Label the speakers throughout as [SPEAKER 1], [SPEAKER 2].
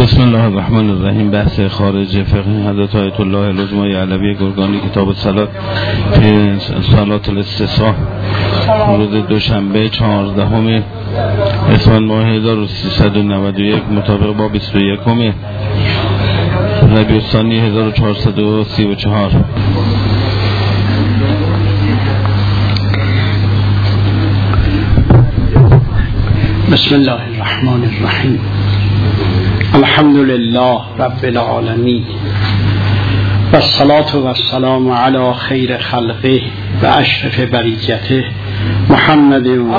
[SPEAKER 1] بسم الله الرحمن الرحیم. بحث خارج فقه حضرت آیت الله العظمای علوی گرگانی، کتاب الصلات فی صلات الاستسقا، روز دوشنبه 14 اسفند ماه 1391 مطابق با 21 ربیع الثانی 1434.
[SPEAKER 2] بسم الله الرحمن الرحیم. الحمد لله رب العالمین و الصلاة و السلام علی خیر خلقه و اشرف بریته محمد و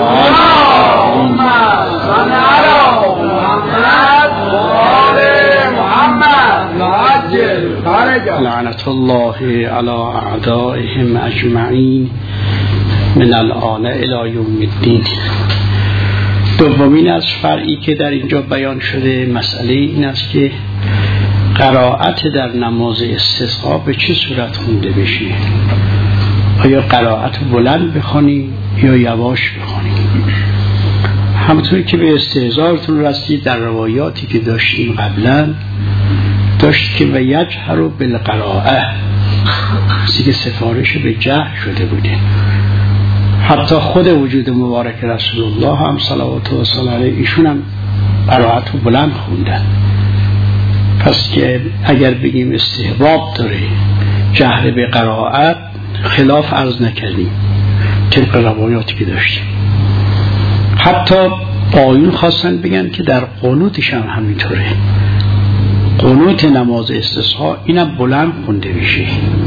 [SPEAKER 2] لعنت الله علی اعدائهم اجمعین من الآن الی یوم الدین. دومین از فرعی که در اینجا بیان شده مسئله این است که قرائت در نماز استسقا به چه صورت خونده بشه؟ آیا قرائت بلند بخونیم یا یواش بخونیم؟ همونطوری که به استحضارتون رسید در روایاتی که داشتیم قبلا داشت که و یجهر بالقراءه، چیزی که سفارش به جهر شده بوده. حتی خود وجود مبارک رسول الله هم صلوات و سلام علیه ایشون هم قرائت رو بلند خوندن. پس که اگر بگیم استحباب داره جهر به قرائت، خلاف عرض نکردیم طبق روایاتی که داشتیم. حتی آیون خواستن بگن که در قنوتش هم همینطوره، قنوت نماز استسقا اینم بلند خونده بشه.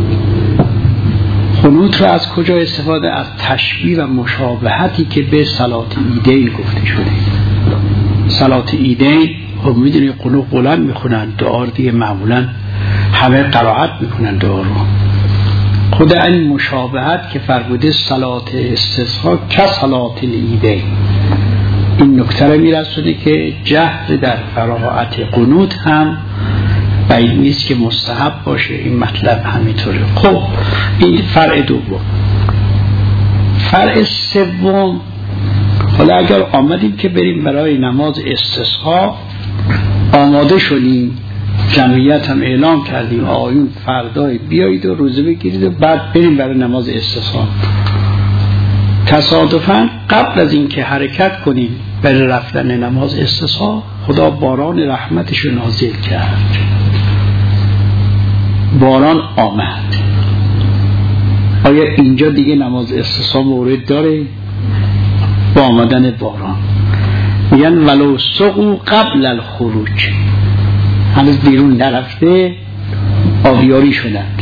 [SPEAKER 2] قنوت را از کجا استفاده؟ از تشبیه و مشابهتی که به صلات ایدین گفته شده. صلات ایدین خب میدونی قنوت بلند میخونن، دعا دیگه معمولا همه قرائت میکنن دعا رو. خود این مشابهت که فرموده صلات استسقا که صلات ایدین، این نکته رو میرسونه که جهر در قرائت قنوت هم بعید نیست که مستحب باشه. این مطلب همینطوره. خب این فرع دوم. فرع سوم، حالا اگر آمدیم که بریم برای نماز استسقا، آماده شدیم، جمعیت هم اعلام کردیم آیون فردای بیایید و روزه بگیرید و بعد بریم برای نماز استسقا. تصادفاً قبل از این که حرکت کنیم برای رفتن نماز استسقا، خدا باران رحمتش رو نازل کرد. باران آمد. آیا اینجا دیگه نماز استسقا مورد داره؟ با آمدن باران میگن ولو سقوا قبل الخروج، هنوز بیرون نرفته آبیاری شدند.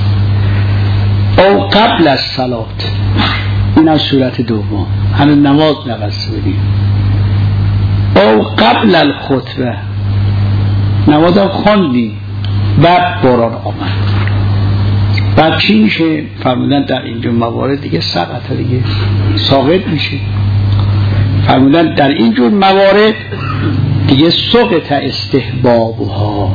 [SPEAKER 2] او قبل از صلات، این از صورت دوم، هنوز نماز نبسته بودیم. او قبل الخطبه، نماز هم خواندیم بعد باران آمد. بعد چی میشه؟ فرمودن در اینجور موارد دیگه سقط دیگه ساقط میشه. فرمودن در اینجور موارد دیگه سقط استحبابها،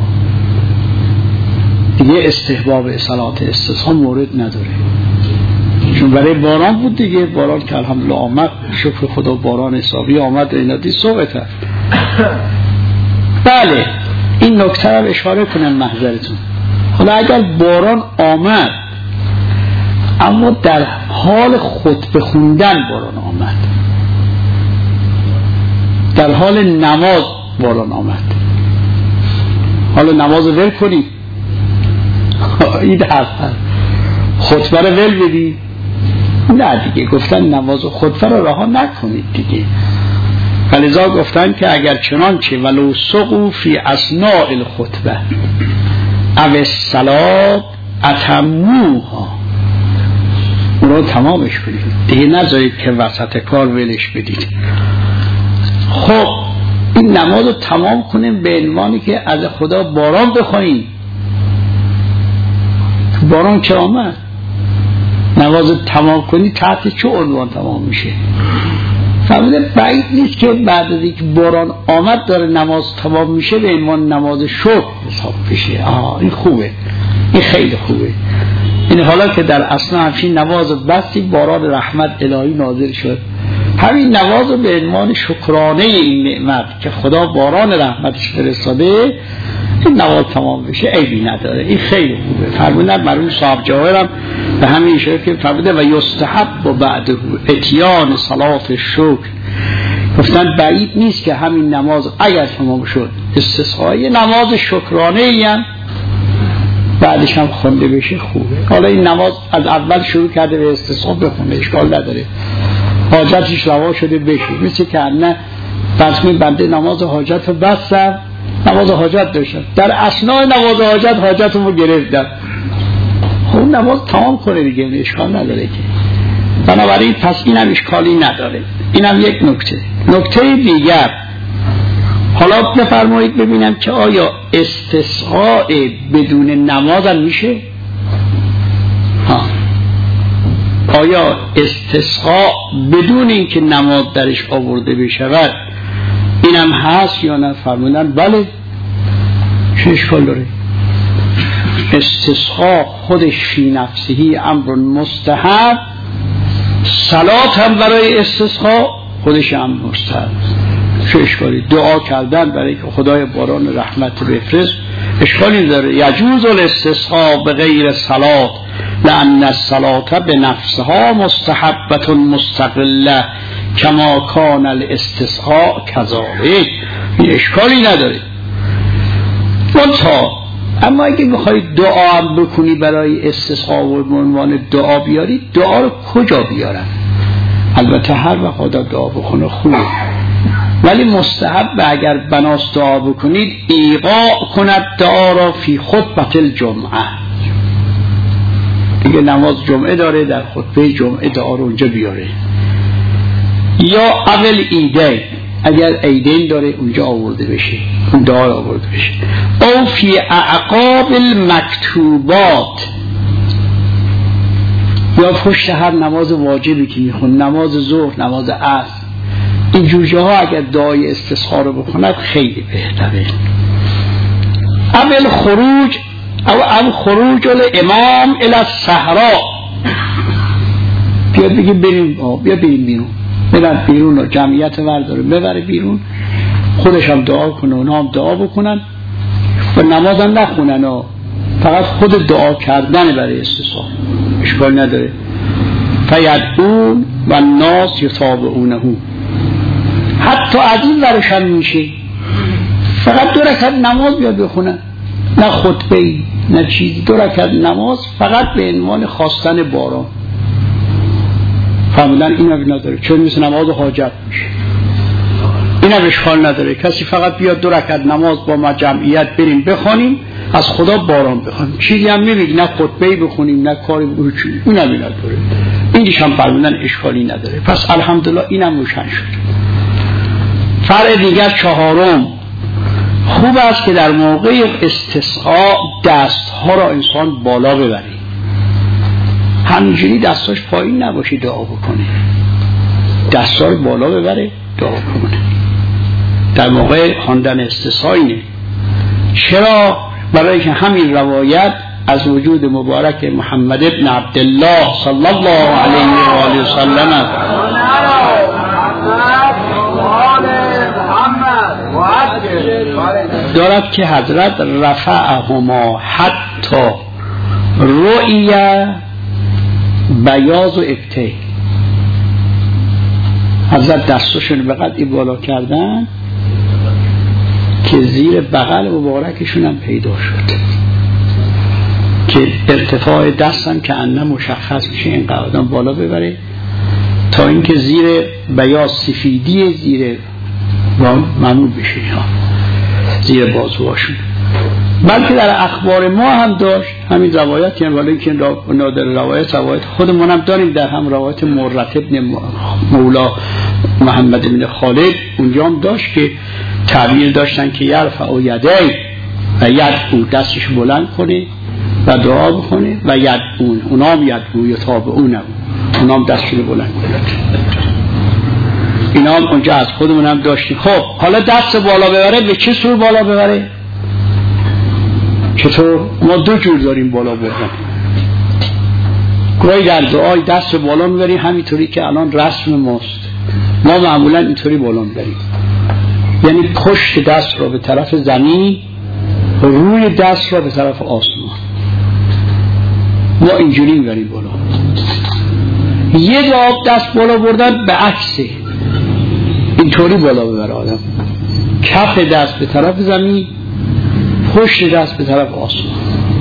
[SPEAKER 2] دیگه استحباب صلات استسقا مورد نداره، چون برای باران بود دیگه. باران که الحمدلله آمد، شکر خدا باران حسابی آمد، اینا دی سقط هست. بله این نکته رو اشاره کنم محضرتون. حالا اگر باران آمد اما در حال خطبه خوندن باران آمد، در حال نماز باران آمد، حالا نماز ول کنید، این حرف خطبه رو ول بدید؟ نه دیگه، گفتن نماز و خطبه رو رها نکنید دیگه. فلذا گفتن که اگر چنانچه ولو سقوا فی اثناء الخطبه او الصلاه اتموها، اون رو تمامش کنید دیگه، نذارید که وسط کار ولش بدید. خب این نماز رو تمام کنیم به عنوانی که از خدا باران بخواهیم. باران که آمد، نماز رو تمام کنی تحت چه عنوان تمام میشه؟ فرموده بعید نیست که بعد از اینکه باران آمد داره نماز تمام میشه به عنوان نماز شکر حساب بشه. این خوبه، این خیلی خوبه. این حالا که در اصلا همچین نماز بستی باران رحمت الهی نازل شد، همین نماز رو به عنوان شکرانه این نعمت که خدا باران رحمتش فرستاده، این نماز تمام بشه عیبی نداره، این خیلی خوبه. فرمودن مرحوم صاحب جواهر هم به همین اشاره که فرموده و یستحب و بعده اتیان صلات الشکر، گفتن بعید نیست که همین نماز اگر تمام شد استسقای نماز شکرانه ای هم بعدش هم خونده بشه خوبه. حالا این نماز از اول شروع کرده به استسقا بخونه اشکال نداره، حاجتش روا شده بشه، مثل که نه بسمی بنده نماز حاجت رو بستم، نماز حاجت داشتم، در اثناء نماز حاجت رو گرفتم، خب نماز تمام کنه دیگه، اشکال نداره که. بنابراین پس اینم اشکالی نداره. اینم یک نکته دیگر. حالا بفرمایید ببینم که آیا استسقاء بدون نماز هم میشه؟ آیا استسقاء بدون اینکه نماز درش آورده بشود اینم هست یا نه؟ فرمودن بله. چه اشکال داره؟ استسقاء خودش فی نفسهی امر مستحب، صلات هم برای استسقاء خودش هم مستحب. چه اشکالی؟ دعا کردن برای که خدای باران رحمت بفرست اشکالی داره. یجوز الاستسقاء بغیر صلات لأن الصلاة بنفسها مستحبة مستقلة کما کان الاستسقاء کذالک، این اشکالی نداره. اما اگه بخواید دعا هم بکنی برای استسقاء و به عنوان دعا بیاری، دعا رو کجا بیارن؟ البته هر وقت آدم دعا بکنه خوبه، ولی مستحب اگر بناس دعا بکنید ایقاع کند دعا را فی خطبه الجمعه، دیگه نماز جمعه داره در خطبه جمعه دعا رو اونجا بیاره، یا اول ایده اگر عیدین داره اونجا آورده بشه، اون دعا آورده بشه، او فی اعقاب المکتوبات، یا پشت هر نماز واجبی که میخون، نماز ظهر، نماز عصر، این جوجه ها اگر دعای استسقا رو بخوند خیلی بهتره. اول خروج او خروج الامام الی الصحراء، بیاد بگیم بریم بیرون، برن بیرون و جمعیت ورداره ببره بیرون، خودش هم دعا کنه اونا هم دعا بکنن و نماز هم نخونن و فقط خود دعا کردن برای استسقا اشکال نداره. فیدعون و الناس یتابعونه، حتی از این ورش هم میشه فقط 2 رکعت نماز بیاد بخونن، نه خطبه نه چیزی، 2 رکعت نماز فقط به عنوان خواستن باران. فهمیدن این هم نداره، چون مثل نماز حاجت میشه، این هم اشکال نداره. کسی فقط بیاد 2 رکعت نماز با ما جمعیت بریم بخونیم از خدا باران بخونیم، چیزی هم نمیگی، نه خطبه بخونیم نه کاری بخونیم، این هم نداره، اینیش هم فرمودن اشکالی نداره. پس الحمدلله این هم روشن شد. فرع دیگر 4، خوب است که در موقع استسقا دستها را انسان بالا ببره، همینجوری دستاش پایین نباشه دعا بکنه، دستا رو بالا ببره دعا بکنه در موقع خواندن استسقا. اینه چرا؟ برای که همین روایت از وجود مبارک محمد ابن عبدالله صلی الله علیه و آله و سلم دارد که حضرت رفعهما حتی رؤیه بیاض و ابته، حضرت دستشون به قدری بالا کردن که زیر بغل مبارکشون هم پیدا شد، که ارتفاع دستم که انه مشخص میشه این قدم بالا ببره تا اینکه زیر بیاض سفیدی زیر ممنوع بشه زیر بازوهاشون. بلکه در اخبار ما هم داشت همین روایت، یعنی ولی که نادر روایت خودمون هم داریم، در هم روایت مرت ابن مولا محمد ابن خالد اونجا هم داشت که تعبیر داشتن که یرفع و یدی و یدعو، دستش بلند کنه و دعا بکنه و یدعون، اونام یدعو یتابعونه، اونام دستشون بلند کنه. اینا هم اونجا از خودمون هم داشتیم. خب حالا دست بالا ببره به چه صورت بالا ببره؟ چطور؟ ما 2 جور داریم بالا بردن. گاهی در دعای دست بالا میبریم همینطوری که الان رسم ماست، ما معمولا اینطوری بالا میبریم، یعنی پشت دست را به طرف زمین، روی دست را به طرف آسمان. ما اینجوری میبریم بالا. یه آب دست بالا بردن به عکسه، اینطوری بالا ببره آدم، کف دست به طرف زمین، پشت دست به طرف آسمان.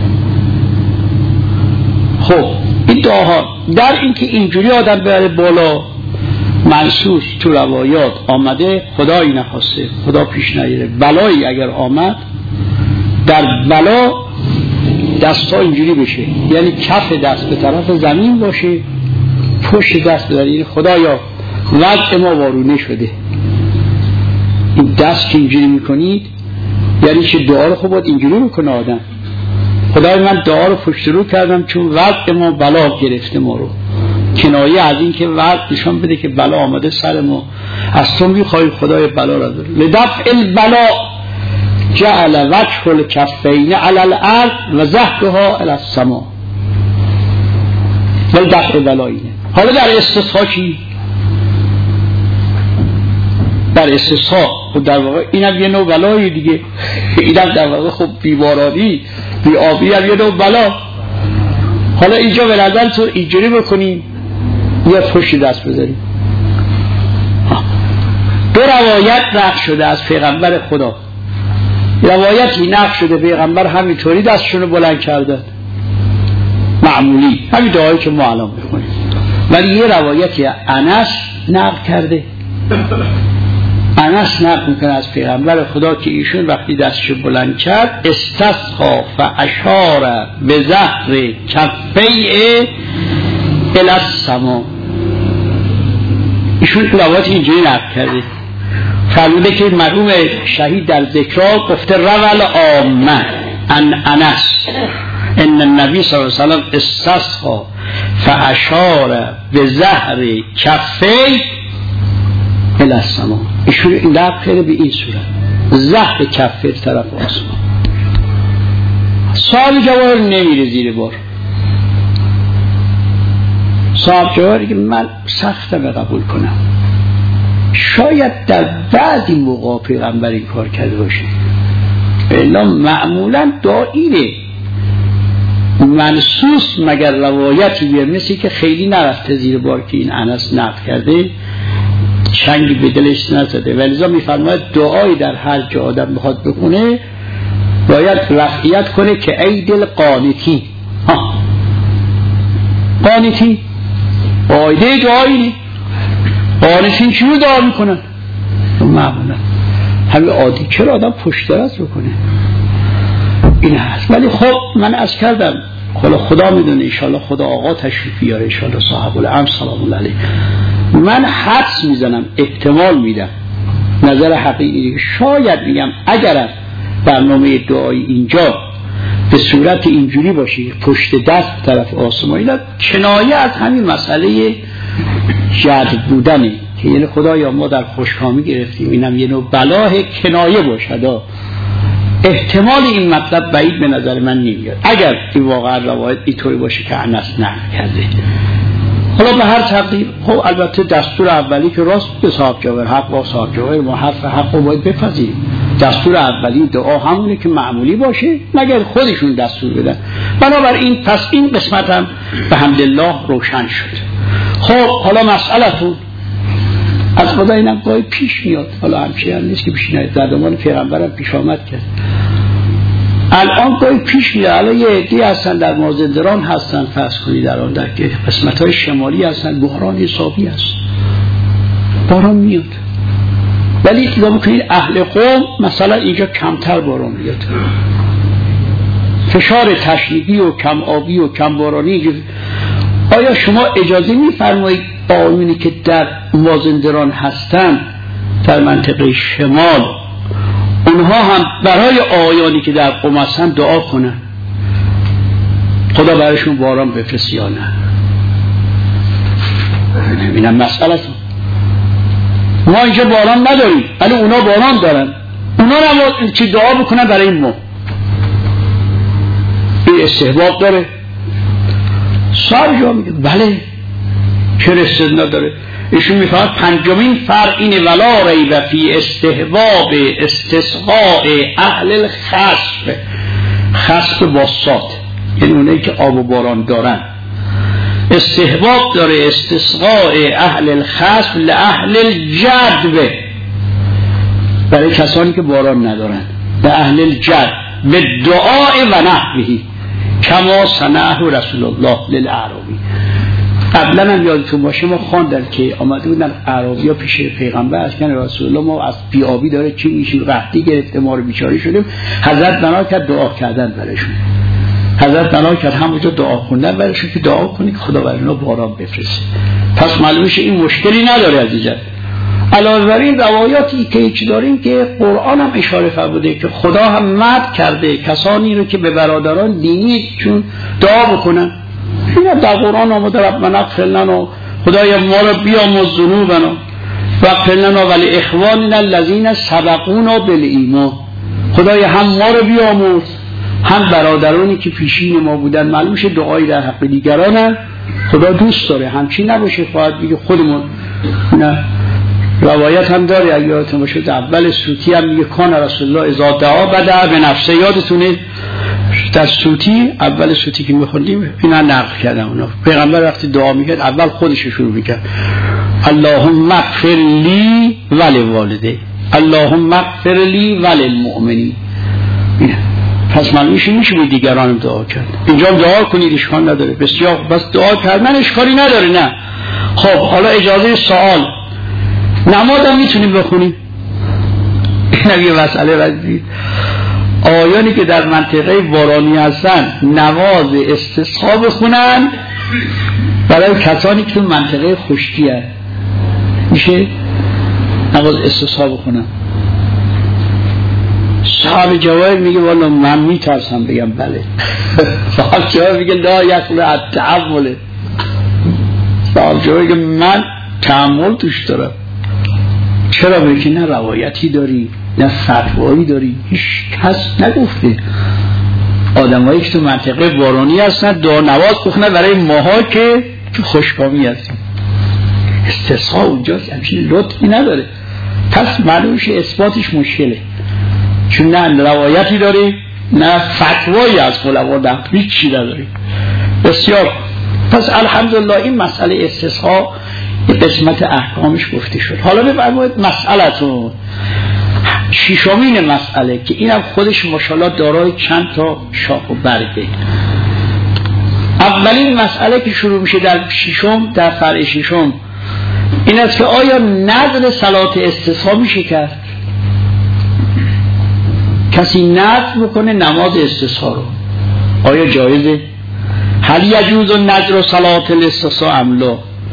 [SPEAKER 2] خب این دعاها در این که اینجوری آدم ببره بالا منصوص تو روایات آمده، خدایی نخواسته، خدا پیش نیاره، بلایی اگر آمد در بلا دستا اینجوری بشه، یعنی کف دست به طرف زمین باشه، پشت دست بداری، یعنی خدایا وضع ما وارونه شده. این دست که اینجوری میکنید یعنی چه دعا رو خب باید اینجوری میکنه آدم، خدای من دعا رو پشت رو کردم چون وضع ما بلا گرفته ما رو، کنایه از این که وضع نشان بده که بلا آمده سر ما، از تو میخواهیم خدای بلا را داره. لدفع البلا جعل وجه الکفین علی الارض و ظهرها الی السماء. لدفع بلا اینه. حالا در استسقا چی؟ در استسقا خب در واقع اینم یه نوع بلایی دیگه، اینم در واقع خب بیبارانی بیابی هم یه نوع بلا. حالا اینجا به نظر تو اینجوری بکنیم یا پشت دست بذاریم. دو روایت نقل شده از پیغمبر خدا، روایتی نقل شده پیغمبر همینطوری دستشون رو بلند کردن معمولی، همین دعایی که ما الان بخونیم، ولی یه روایتی انس نقل کرده، انس نقل میکنه از پیغمبر خدا که ایشون وقتی دستشو بلند کرد استسقا فاشار به ظهر کفیه الی السماء. ایشون روایت اینجوری نقل کرده، فرموده که مرحوم شهید در ذکرها گفته رول عامه ان انس ان النبی صلی الله علیه و سلم استسقا فاشار به ظهر کفیه الی السماء. ایشون این نقل کرده به این صورت، ظهر کفه طرف آسمان. صاحب جواهر نمیره زیر بار، صاحب جواهری که من سختم قبول کنم، شاید در بعضی موقع پیغمبر این کار کرده باشه، الا معمولا دائیره منصوص مگر روایتی بیار مثل که خیلی نرفته زیر بار که این انس نقل کرده، چنگی به دلش نزده. ولذا میفرماید دعایی در هر جا آدم بخواد بکنه باید رفعیت کنه که ای دل قانتی. قانتی قاعده دعایی، قانتین چی رو دعا میکنن؟ معمولا همه عادی، چرا آدم پشت دست بکنه؟ این هست. ولی خب من از کردم خدا میدونه، انشاءالله خدا آقا تشریف بیاره، انشاءالله صاحب الامر سلام الله علیه. من حدس میزنم، احتمال میدم، نظر حقیقی شاید میگم اگر برنامه دعایی اینجا به صورت اینجوری باشه پشت دست طرف آسمانی، کنایه از همین مسئله جذب بودنه که یعنی خدایا ما در خوشکامی گرفتیم، اینم یه نوع بلاه کنایه باشد. احتمال این مطلب بعید به نظر من نمیاد اگر این واقعا روایت اینطوری باشه که انس نقل کرده. حالا به هر تقدیر خب البته دستور اولی که راست به صاحب جواهر حق با صاحب جواهر ما حرف حق رو باید بپذیریم. دستور اولی دعا همونه که معمولی باشه مگر خودشون دستور بدن. بنابراین پس این قسمت هم به حمدالله روشن شد. خب حالا مسئلتون از خدا اینم گاهی پیش میاد، حالا همچه هم نیست که پیش نیاد، در زمان پیغمبرم پیش آمد کرد، الان گاهی پیش میاد. الان یه عده‌ای هستن در مازندران هستن، فرض کنید در آن در قسمت‌های شمالی هستن، بحران حسابی هست، باران میاد، ولی اطلاع بکنید اهل قوم مثلا اینجا کمتر باران میاد، فشار تشریفی و کم آبی و کم بارانی. آیا شما اجازه میفرمایید آیونی که در مازندران هستن در منطقه شمال اونها هم برای آیانی که در قم هستن دعا کنن خدا برایشون باران بفرسته یا نه؟ اینم مسئله‌تون. ما اینجا باران نداریم ولی اونا باران دارن، اونا هم چی دعا بکنن برای ما؟ این استحباب داره؟ صاحب جا میگه بله، چرا استثنا داره؟ ایشون میفرماید پنجمین فرع اینه ولا ریب فی استحباب استسقاء اهل الخصف. خصف با صاد یعنی اونایی که آب و باران دارن، استحباب داره استسقاء اهل الخصف لاهل الجدب، برای کسانی که باران ندارن، به اهل الجد به دعای و نحوهی کما صنعه رسول الله للاعرابی. قبلا هم یادتون باشه ما خواندن که آمده بودن اعرابی ها پیش پیغمبر از کنه رسول الله ما از بیابی داره چی میشیم، قحطی گرفته ما رو بیچاره شدیم. حضرت بنا کرد دعا کردن برایشون، حضرت بنا کرد همونجا دعا خوندن برایشون که دعا کنید خدا برای اونا باران بفرسته. پس معلومه این مشکلی نداره عزیزان. علاوه بر این روایاتی که هیچ داریم که قرآن هم اشاره فرموده که خدا هم مدح کرده کسانی رو که به برادران دینی چون دعا بکنن. این در قرآن آمده ربنا اغفر لنا، خدایا ما رو بیامرز ذنوبنا واغفر لنا ولاخواننا الذین سبقونا بالایمان. خدایا هم ما رو بیامرز هم برادرانی که پیشین ما بودن. معلوم شه دعایی در حق دیگران خدا دوست داره، همچین نباشه فقط بگه خودمون. نه، روایت هم داره اگه یادتون باشه اول سوتی هم میگه کان رسول الله اذا دعا بدأ به نفسه. یادتونه در سوتی اول سوتی که میخوندیم اینا نقل کردم اونا پیغمبر وقتی دعا میکرد اول خودش شروع میکرد اللهم اغفر لی ولوالدی اللهم اغفر لی وللمؤمنین. پس معلومه میشه به دیگران دعا کرد. اینجا دعا کنید اشکال نداره، بسیار بس دعا کردن اشکالی نداره. نه خب حالا اجازه سوال، نماز هم میتونیم بخونیم؟ این یه مسئله وزید. آیانی که در منطقه بارانی هستن نماز استسقا بخونن برای کسانی که منطقه خشکی هست میشه نماز استسقا بخونن؟ صاحب جواب میگه والا من میترسم بگم بله. صاحب جواب میگه لا یخلو التحمل. صاحب جواب میگه من تحمل توش دارم. چرا؟ بگه نه روایتی داری نه فتوایی داری، هیچ کس نگفته آدمایی که تو منطقه بارانی هستن دعا نواز بخونن برای ماها که خشکامی هستن. استسقا اونجاست، همچین لطفی نداره. پس معلومش اثباتش مشکله، چون نه روایتی داری نه فتوایی از علما در هیچ چیزی نداری. بسیار. پس الحمدلله این مسئله استسقا قسمت احکامش گفته شد. حالا بفرمایید مسئله‌تون ششمین مسئله که اینم خودش ماشاءالله دارای چند تا شاخ و برگه. اولین مسئله که شروع میشه در ششم، در فرع ششم این است که آیا نذر صلات استسقا میشه کرد؟ کسی نذر بکنه نماز استسقا رو آیا جایزه؟ هل یجوز نذر صلات الاستسقا ام لا؟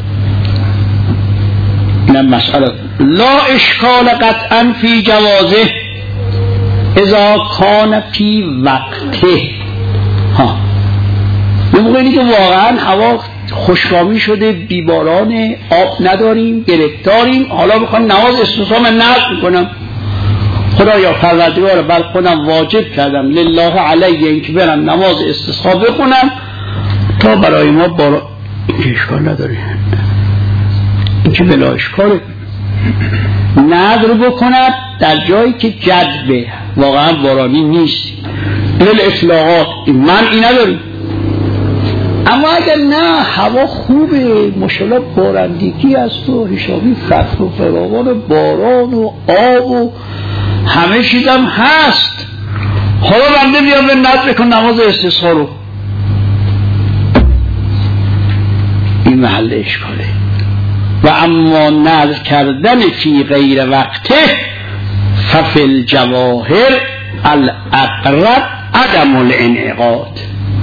[SPEAKER 2] اینم مسئله لا اشکال قطعا فی جوازه اذا کان فی وقته. ها یه موقعی که واقعا هوا خشکامی شده، بیباران، آب نداریم، گرفتاریم، حالا بخوام نماز استسقا من نذر میکنم خدایا پروردگار بر خودم واجب کردم لله علیه اینکه برم نماز استسقا بخونم تا برای ما باران. اشکال نداره، اینکه بلا اشکاله. نذر بکند در جایی که جدبه واقعا بارانی نیست، لیل اطلاقات من این نداریم. اما اگر نه هوا خوبه ماشاءالله بارندگی هست و حسابی فتح و فراوان باران و آب و همه چیزم هست، حالا بنده بیام به نذر کن نماز استسقا رو، این محل اشکاله. و اما نذر کردن فی غیر وقته ففی الجواهر الاقرب عدم الانعقاد.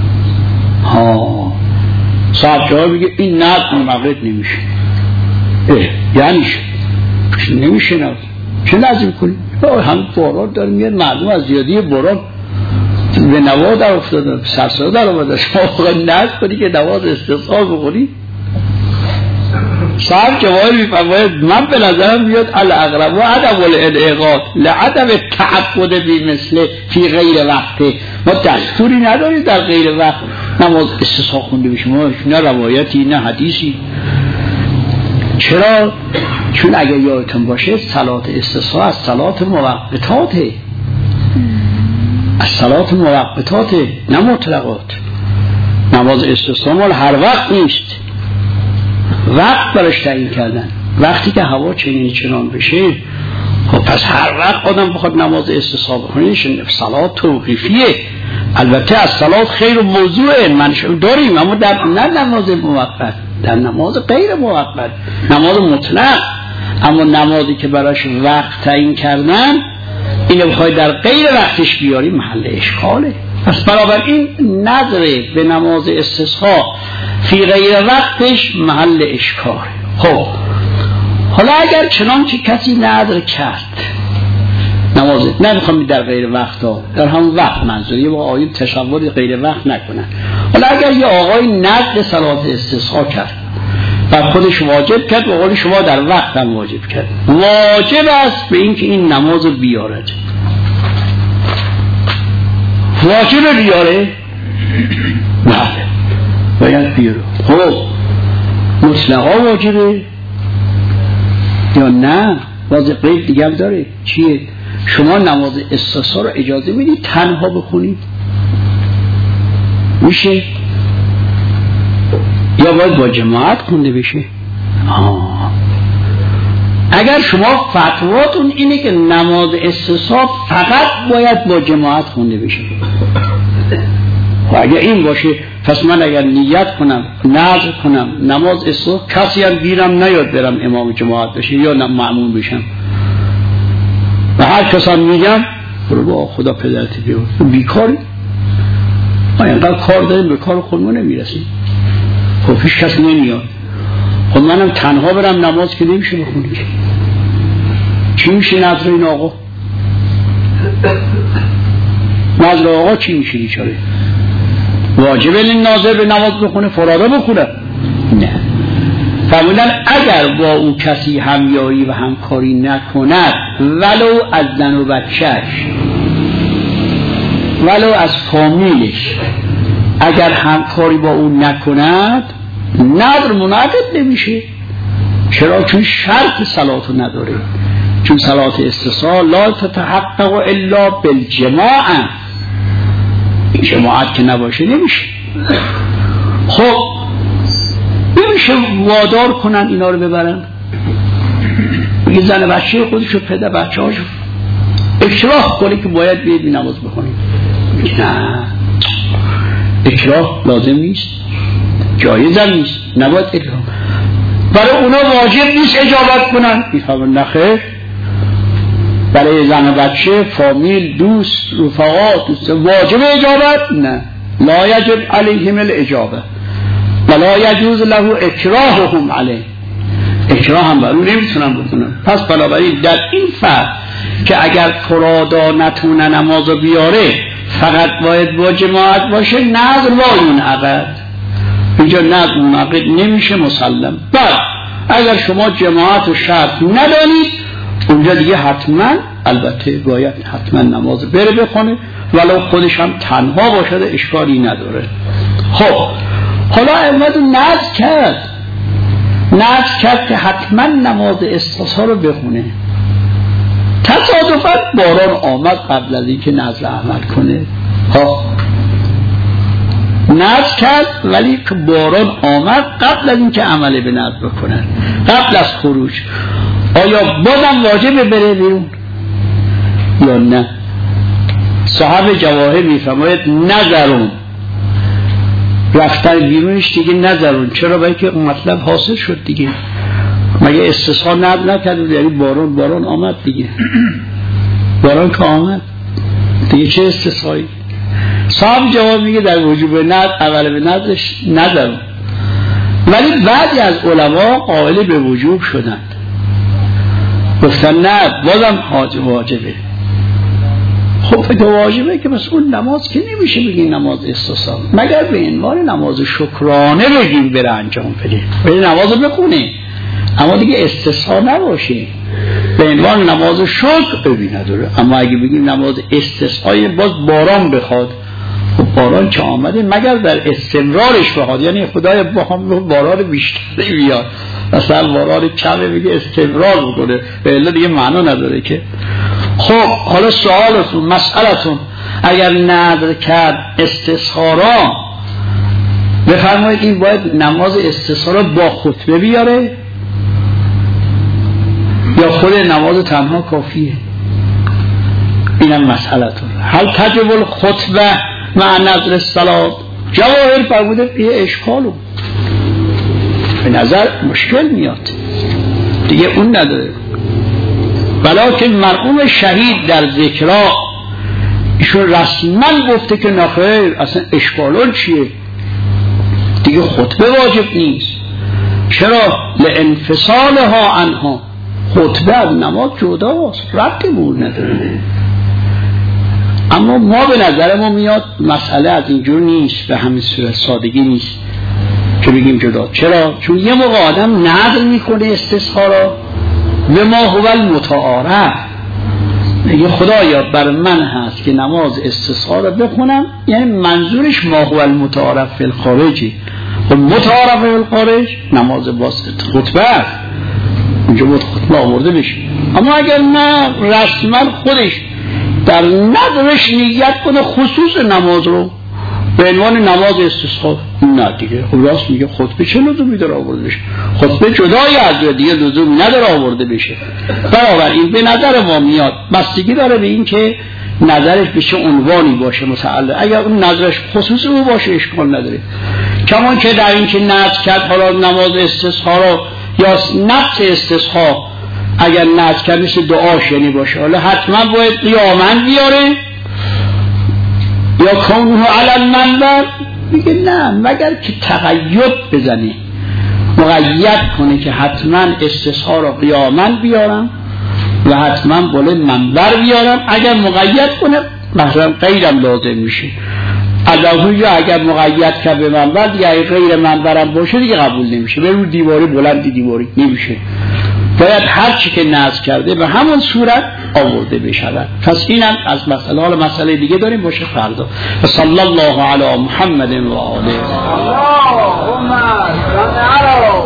[SPEAKER 2] صاحب جواب میگه این نذر منعقد نمیشه. یعنی نمیشه نذر. چه نذر کنی؟ هم باران داره میاد، معلوم از زیادی باران به نوا در افتاده، سرسا در آمده، شما نذر کنی که نماز استسقا بخونی؟ صاحب جواب میفرماید من به نظرم بیاد الاقرب و عدم الانعقاد لعدم تعبد بی مثل فی غیر وقته. ما دستوری نداریم در غیر وقت نماز استسقا خونده بشه، ما نه روایتی نه حدیثی. چرا؟ چون اگر یادتون باشه صلات استسقا از صلات موقتاته، از صلات موقتاته نه مطلقات. نماز استسقا مال هر وقت نیست، وقت براش تعیین کردن. وقتی که هوا چنان بشه خب پس هر وقت آدم بخواد نماز استسقا بخونه صلات توقیفیه. البته از صلات خیر و موضوعه منشأ داریم، اما در نه نماز موقت، در نماز غیر موقت، نماز مطلق. اما نمازی که براش وقت تعیین کردن اینو بخوای در غیر وقتش بیاری محل اشکاله. پس بنابراین نظر به نماز استسقا فی غیر وقتش محل اشکاله. خب حالا اگر چنان که کسی نظر کرد نماز نمیخوام در غیر وقت ها، در هم وقت منظوری با آیه تصور غیر وقت نکنن. حالا اگر یه آقای نظر صلات استسقا کرد و خودش واجب کرد و قول شما در وقت هم واجب کرد، واجب است به این که این نماز رو بیارد. واجب بیاره؟ بله باید بیاره. خب مطلقا واجبه یا نه؟ واجب غیر دیگه هم داره. چیه؟ شما نماز استسقا رو اجازه میدید تنها بخونید؟ میشه؟ یا باید با جماعت خونده بشه؟ اگر شما فتواتون اینه که نماز استسقا فقط باید با جماعت خونده بشه، و اگر این باشه پس من اگر نیت کنم نذر کنم نماز استسقا کسی هم گیرم نیاد برم امام جماعت بشه یا مأمون بشم و هر کس هم میگم برو با خدا پدرت بیار، بیکاری ما اینقدر کار داریم به کار خودمون نمیرسیم. خب هیچ کس نمیاد، خب منم تنها برم نماز که نمیشه بخونی. چی میشه نظر این آقا؟ نظر آقا چی میشه بیچاره؟ واجبه این ناظر به نماز بخونه فرادا بخونه؟ نه. فرمودن اگر با او کسی همیاری و همکاری نکند ولو از زن و بچه‌اش ولو از فامیلش اگر همکاری با او نکند نظر منعقد نمیشه. چرا؟ چون شرط صلاتو نداره، چون صلات استسقا لا تتحقق الا بالجماع، جماعت که نباشه نمیشه. خب نمیشه وادار کنن اینا رو ببرن، بگه زن بچه خودشو پدر بچه هاشو اکراه کنه که باید بیاید نماز بخونید. نه، اکراه لازم نیست، جایز هم نیست، نباید اکراه. برای اونا واجب نیست اجابت کنن. میفهمن نخیر، برای زن و بچه فامیل دوست رفقا دوست واجب اجابت؟ نه، لا یجب علیهم الاجابه ولا یجوز له اکراههم علیه، اکراه هم برای نمیتونن بکنن. پس بنابراین در این فرق که اگر فرادا نتونه نمازو بیاره فقط باید با جماعت باشه، نظر باید منعقد. اینجا نظر منعقد نمیشه مسلم. بعد اگر شما جماعت و شرط ندانید اونجا دیگه حتما البته باید حتما نماز بره بخونه ولو خودش هم تنها باشد اشکالی نداره. خب حالا احمد نذر کرد که حتما نماز استسقا رو بخونه. تصادفاً باران آمد قبل از اینکه نذر عمل کنه. نذر کرد ولی که باران آمد قبل از اینکه عمل به نذر بکنه، قبل از خروج، آیا بازم واجب بره بیرون یا نه؟ صاحب جواهر میفرماید نذرون، رفتن بیرونش دیگه نذرون. چرا؟ برای که مطلب حاصل شد دیگه. مگه استسقا نکرد یعنی باران آمد دیگه. باران که آمد دیگه چه استسقایی؟ صاحب جواب میگه در وجوب نذر اول به نذرش نذرون، ولی بعضی از علما قائل به وجوب شدند، گفتن نه بازم واجبه. خب اگه واجبه که بس اون نماز که نمیشه بگیم نماز استسقا، مگر به عنوان نماز شکرانه بگیم بره انجام بده، بره نماز بخونه، اما دیگه استسقا نباشه، به عنوان نماز شکر ببین نداره. اما اگه بگیم نماز استسقای باز باران بخواد، خب باران که آمده مگر در استمرارش بخواد، یعنی خدای با هم باران بیشتری بیاد، مثلا وارد کمه میگه استمرار بکنه به الا دیگه معنا نداره که. خب حالا سوالتون مسئلتون اگر نذر کرد استسخارا بفرمایید این باید نماز استسخارا با خطبه بیاره یا خود نماز تنها کافیه؟ اینم مسئلتون. هل تجب الخطبه مع نذر الصلاه؟ جواهر فرموده یه اشکالو به نظر مشکل میاد دیگه اون نداره. ولیکن مرحوم شهید در ذکرها ایشون رسما گفته که نخیر اصلا اشکالون چیه دیگه خطبه واجب نیست. چرا؟ لانفصالها عنها، خطبه از نماز جداست ربطی بود نداره. اما ما به نظر ما میاد مسئله از اینجور نیست، به همین صورت سادگی نیست که بگیم جدا. چرا؟ چون یه موقع آدم نذر میکنه استسخارا به ما هو المتعارف، میگه خدایا بر من هست که نماز استسخارا بخونم، یعنی منظورش ما هو المتعارف فی الخارجی و متعارف فی الخارج نماز واسط خطبه است، اونجا بود خطبه آورده بشه. اما اگر نه رسما خودش در نظرش نیت کنه خصوص نماز رو به عنوان نماز استسخار، نه دیگه خب راست میگه خطبه چه لزومی داره آورده بشه؟ خطبه جدای از دیگه لزوم نداره آورده بشه. بنابراین به نظر ما میاد بستگی داره به این که نظرش به چه عنوانی باشه متعلق. اگر اون نظرش خصوص او باشه اشکال نداره، کمان که در این که نذر کرد حالا نماز استسخار یا نفس استسخار اگر نذر کرد مثل دعاش یعنی باشه، حالا حتما باید قیامن بیاره یا کونه علی المنبر، میگه نه مگر که تقید بزنه مقید کنه که حتما استسخار رو قیامن بیارم و حتما بالا منبر بیارم. اگر مقید کنه مثلا غیرم لازم میشه علاوه، یا اگر مقید کرد به منبر دیگه غیر منبرم باشه دیگه قبول نمیشه، به رو دیواری بلندی دیواری نمیشه، باید هر چی که نذر کرده به همون صورت آورده بشود. پس اینم از مسئله. حالا مسئله دیگه داریم باشه فردا. صلی الله علی محمد و آله. اللهم صل علی